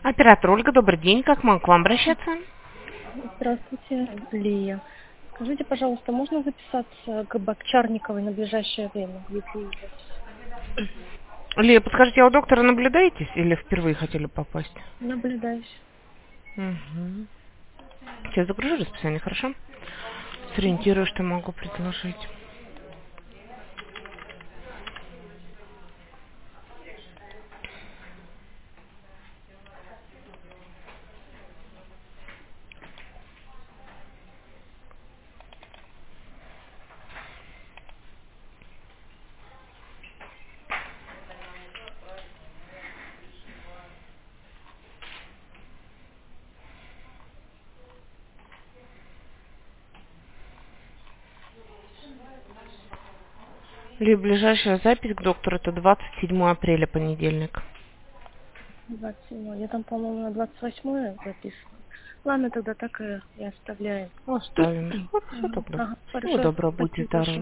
Оператор Ольга, добрый день. Как могу к вам обращаться? Здравствуйте, Лия. Скажите, пожалуйста, можно записаться к Богчарниковой на ближайшее время, если есть запись? Лия, подскажите, а у доктора наблюдаетесь или впервые хотели попасть? Наблюдаюсь. Угу. Сейчас загружу расписание, хорошо? Сориентирую, что могу предложить. Лия, ближайшая запись к доктору это 27 апреля, понедельник. 27. Я там, по-моему, на 28 записывала. Ладно, тогда так и оставляем. Оставим. Все тогда. Ага, Всего хорошо. доброго, будьте Спасибо здоровы. большое.